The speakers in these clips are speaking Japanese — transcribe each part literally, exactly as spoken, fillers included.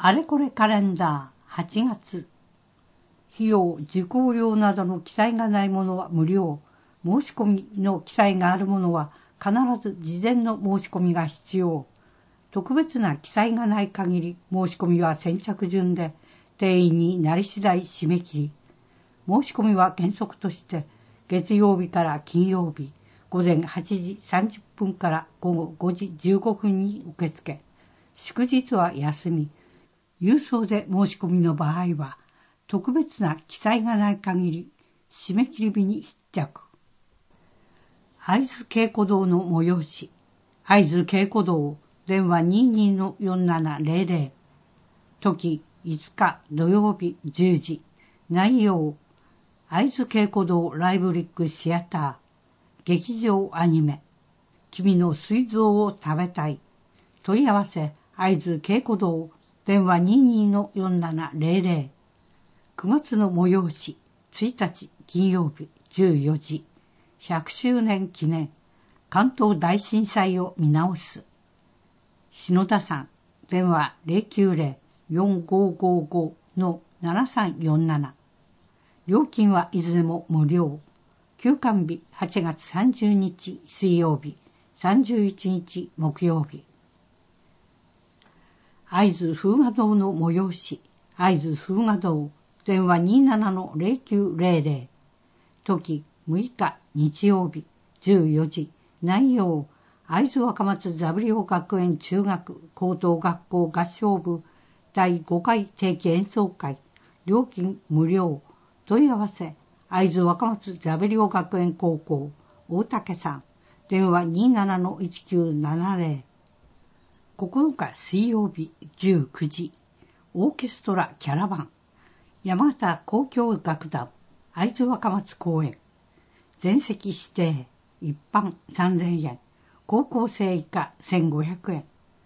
あれこれカレンダーはちがつ。費用、受講料などの記載がないものは無料。申し込みの記載があるものは必ず事前の申し込みが必要。特別な記載がない限り申し込みは先着順で定員になり次第締め切り。申し込みは原則として月曜日から金曜日午前はちじさんじゅっぷんから午後ごじじゅうごふんに受付。祝日は休み。郵送で申し込みの場合は特別な記載がない限り締め切り日に必着。会津稽古堂の催し。会津稽古堂電話 にじゅうにのよんななぜろぜろ。時いつか土曜日じゅうじ。内容会津稽古堂ライブリックシアター劇場アニメ君の膵臓を食べたい。問い合わせ会津稽古堂電話 にじゅうにのよんななぜろぜろ。くがつの催しついたち金曜日じゅうよじ。ひゃくしゅうねん記念関東大震災を見直す。篠田さん電話 ゼロきゅうゼロ よんごごご のななさんよんなな。料金はいずれも無料。休館日はちがつさんじゅうにち水曜日、さんじゅういちにち木曜日。会津風雅堂の催し。会津風雅堂電話 にじゅうななのぜろきゅうぜろぜろ。時むいか日曜日じゅうよじ。内容会津若松座布寮学園中学高等学校合唱部だいごかい定期演奏会。料金無料。問い合わせ会津若松座布寮学園高校大竹さん電話 にじゅうななのいちきゅうななぜろ。ここのか水曜日じゅうくじ。オーケストラキャラバン山形交響楽団会津若松公演。全席指定一般さんぜんえん高校生以下せんごひゃくえん。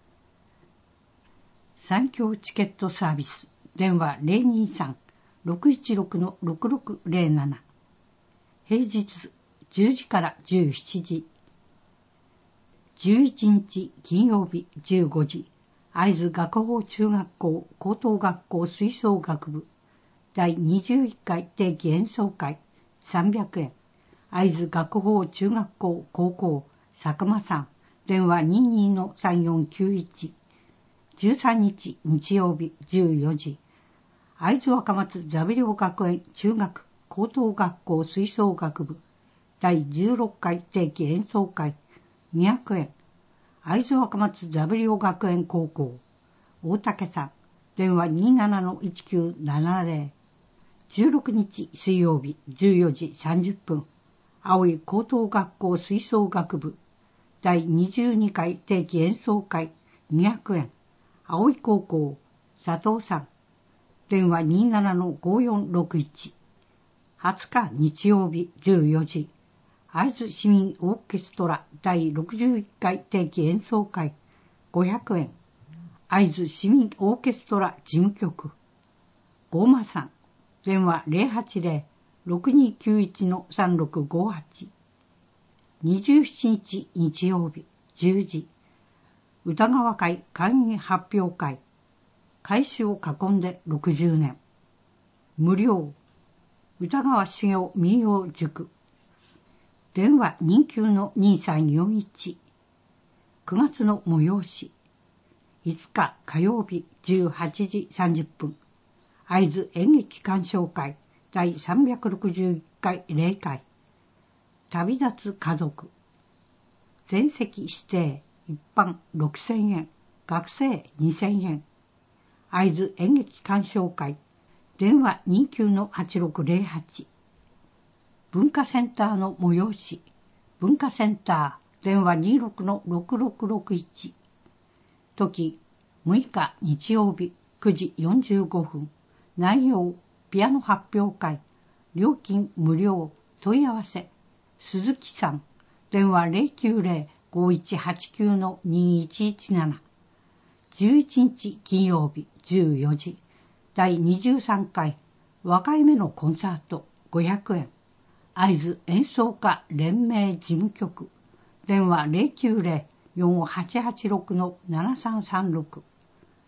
三共チケットサービス電話 ゼロにさん ろくいちろくのろくろくぜろなな。平日じゅうじからじゅうしちじ。じゅういちにち金曜日じゅうごじ。会津学法中学校高等学校吹奏楽部だいにじゅういっかい定期演奏会さんびゃくえん。会津学法中学校高校佐久間さん電話 にじゅうにのさんよんきゅういち。じゅうさんにち日曜日じゅうよじ。会津若松座布寮学園中学高等学校吹奏楽部だいじゅうろっかい定期演奏会にひゃくえん。会津若松座布寮学園高校大竹さん電話 にじゅうななのいちきゅうななぜろ。じゅうろくにち水曜日じゅうよじさんじゅっぷん。青い高等学校吹奏楽部だいにじゅうにかい定期演奏会にひゃくえん。青い高校佐藤さん電話 にじゅうななのごよんろくいち。はつか日曜日じゅうよじ。会津市民オーケストラだいろくじゅういっかい定期演奏会ごひゃくえん。会津市民オーケストラ事務局ごまさん電話 ゼロはちゼロ ろくにきゅういちのさんろくごはち。にじゅうしちにち日曜日じゅうじ。歌川会会議発表会改修を囲んでろくじゅうねん。無料。歌川茂雄民謡塾。電話にきゅうのにさんよんいち。くがつの催し。いつか火曜日じゅうはちじさんじゅっぷん。会津演劇鑑賞会だいさんびゃくろくじゅういっかい例会。旅立つ家族。全席指定一般ろくせんえん学生にせんえん。会津演劇鑑賞会電話 にきゅうのはちろくぜろはち。文化センターの催し。文化センター電話 にじゅうろくのろくろくろくいち。時むいか日曜日くじよんじゅうごふん。内容ピアノ発表会。料金無料。問い合わせ鈴木さん電話 ゼロきゅうゼロ ごいちはちきゅうのにいちいちなな。じゅういちにち金曜日じゅうよじ。だいにじゅうさんかい若い目のコンサートごひゃくえん。会津演奏家連盟事務局電話 ゼロきゅうゼロ よんはちはちろくのななさんさんろく。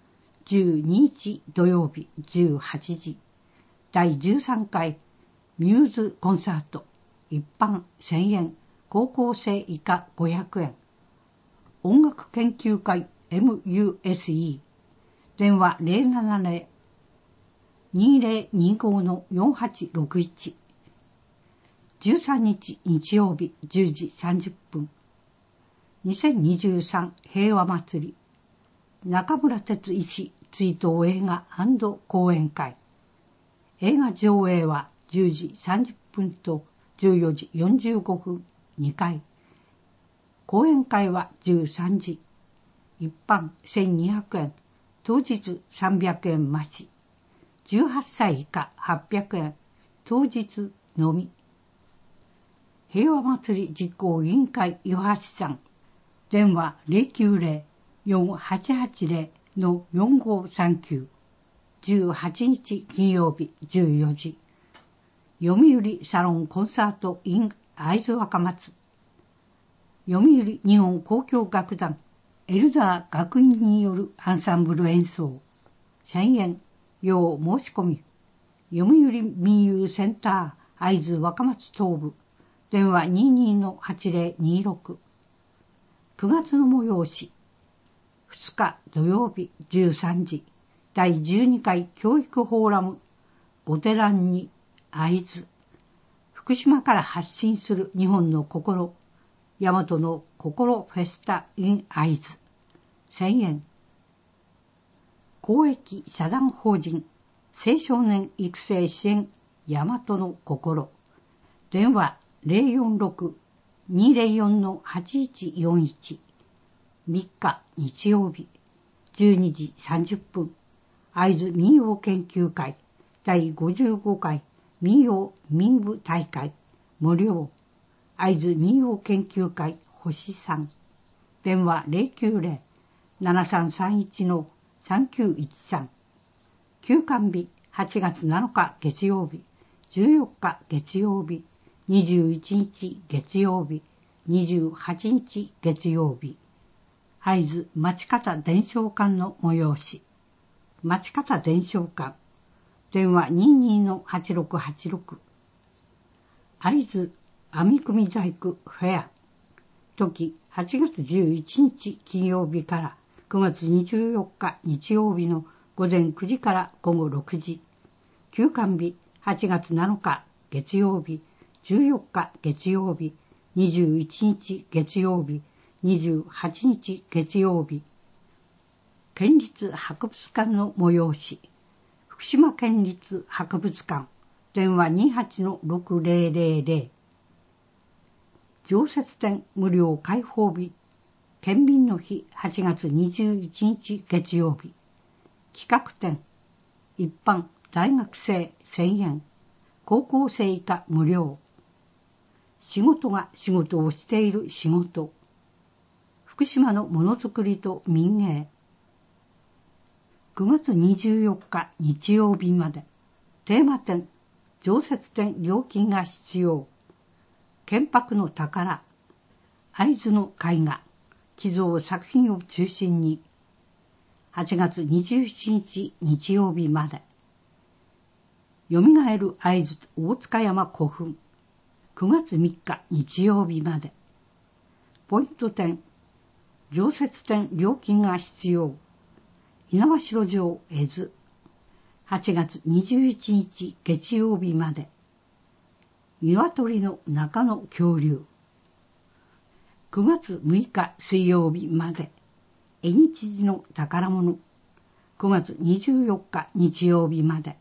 じゅうににち土曜日じゅうはちじ、だいじゅうさんかいミューズコンサート、一般せんえん、高校生以下ごひゃくえん。音楽研究会 エムユーエスイー、電話 ゼロななゼロ にゼロにご のよんはちろくいち。じゅうさんにち日曜日じゅうじさんじゅっぷん。にせんにじゅうさん平和祭り。中村哲医師追悼映画&講演会。映画上映はじゅうじさんじゅっぷんとじゅうよじよんじゅうごふんにかい。講演会はじゅうさんじ。一般せんにひゃくえん。当日さんびゃくえん増し。じゅうはっさい以下はっぴゃくえん。当日のみ。平和祭り実行委員会岩橋さん。電話 ゼロきゅうゼロ よんはちはちゼロ のよんごさんきゅう。じゅうはちにち金曜日じゅうよじ。読売サロンコンサート in 会津若松。読売日本交響楽団エルダー学院によるアンサンブル演奏。せんえん。要申し込み。読売民謡センター会津若松東部。電話 にじゅうにのはちゼロにろく。くがつの催し。ふつか土曜日じゅうさんじ。だいじゅうにかい教育フォーラム。御寺に会津。福島から発信する日本の心。大和の心フェスタ in 会津。せんえん。公益社団法人青少年育成支援大和の心。電話 ゼロよんろく にゼロよんのはちいちよんいち。みっか日曜日じゅうにじさんじゅっぷん。会津民謡研究会だいごじゅうごかい民謡民舞大会無料。会津民謡研究会星さん。電話 ゼロきゅうゼロ ななさんさんいちのさんきゅういちさん。休館日はちがつなのか月曜日、じゅうよっか月曜日、にじゅういちにち月曜日、にじゅうはちにち月曜日。会津町方伝承館の催し。町方伝承館。電話 にじゅうにのはちろくはちろく。会津編み組細工フェア。時はちがつじゅういちにち金曜日からくがつにじゅうよっか日曜日の午前くじから午後ろくじ。休館日はちがつなのか月曜日、じゅうよっか月曜日、にじゅういちにち月曜日、にじゅうはちにち月曜日。県立博物館の催し。福島県立博物館。電話 にじゅうはちのろくゼロゼロゼロ。常設展無料開放日。県民の日はちがつにじゅういちにち月曜日。企画展。一般大学生せんえん。高校生以下無料。仕事が仕事をしている仕事。福島のものづくりと民営。くがつにじゅうよっか日曜日まで。テーマ展。常設展料金が必要。建白の宝。会津の絵画。寄贈作品を中心に。はちがつにじゅうしちにち日曜日まで。よみがえる会津大塚山古墳。くがつみっか日曜日まで。ポイント展。常設展料金が必要。猪苗代城絵図。はちがつにじゅういちにち月曜日まで。鶏の中の恐竜。くがつむいか水曜日まで。縁日寺の宝物。くがつにじゅうよっか日曜日まで。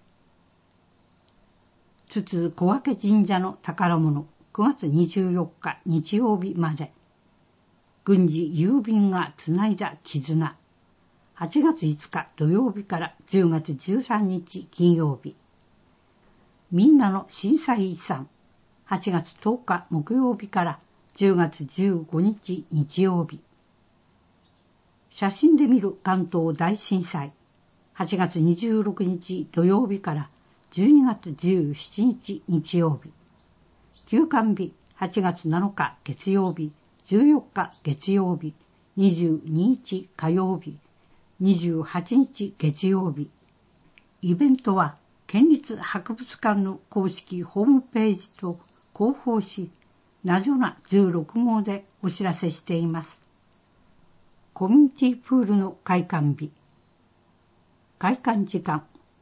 津々小分神社の宝物。くがつにじゅうよっか日曜日まで。軍事郵便がつないだ絆。はちがついつか土曜日からじゅうがつじゅうさんにち金曜日。みんなの震災遺産。はちがつとおか木曜日からじゅうがつじゅうごにち日曜日。写真で見る関東大震災。はちがつにじゅうろくにち土曜日からじゅうにがつじゅうしちにち日曜日。休館日はちがつなのか月曜日、じゅうよっか月曜日、にじゅうににち火曜日。 にじゅうはちにち月曜日。イベントは県立博物館の公式ホームページと広報誌ナジョナじゅうろくごうでお知らせしています。コミュニティプールの開館日。開館時間。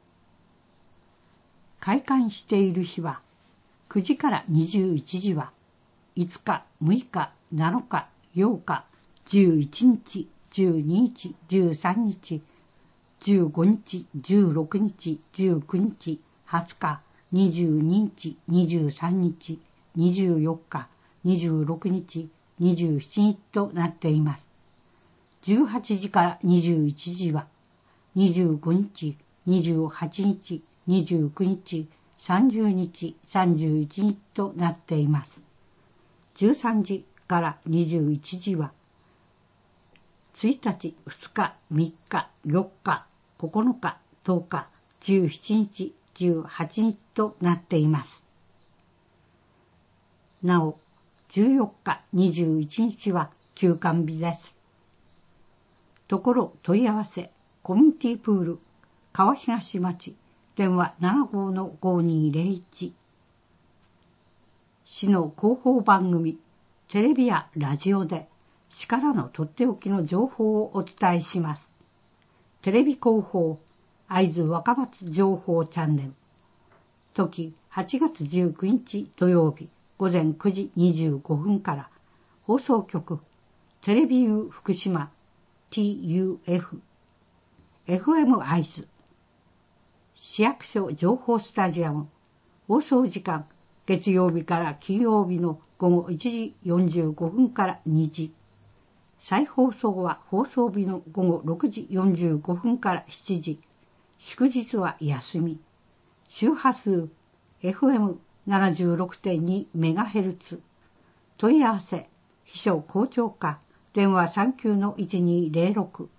開館している日はくじからにじゅういちじはいつか、むいか、なのか、ようか、じゅういちにち、じゅうににち、じゅうさんにち、じゅうごにち、じゅうろくにち、じゅうくにち、はつか、にじゅうににち、にじゅうさんにち、にじゅうよっか、にじゅうろくにち、にじゅうしちにちとなっています。じゅうはちじからにじゅういちじは、にじゅうごにち、にじゅうはちにち、にじゅうくにち、さんじゅうにち、さんじゅういちにちとなっています。じゅうさんじからにじゅういちじは、ついたち、ふつか、みっか、よっか、ここのか、とおか、じゅうしちにち、じゅうはちにちとなっています。なお、じゅうよっか、にじゅういちにちは休館日です。ところ問い合わせ、コミュニティプール、川東町、電話 ななごーのごーにーぜろいち。市の広報番組、テレビやラジオで、市からのとっておきの情報をお伝えします。テレビ広報、会津若松情報チャンネル。時、はちがつじゅうくにち土曜日、ごぜんくじにじゅうごふんから、放送局、テレビユー福島、ティーユーエフ、エフエム 会津、市役所情報スタジアム、放送時間、月曜日から金曜日のごごいちじよんじゅうごふんからにじ。再放送は放送日のごごろくじよんじゅうごふんからしちじ。祝日は休み。周波数 エフエムななじゅうろくてんにメガヘルツ。問い合わせ、秘書校長課、電話 さんきゅうのいちにーぜろろく。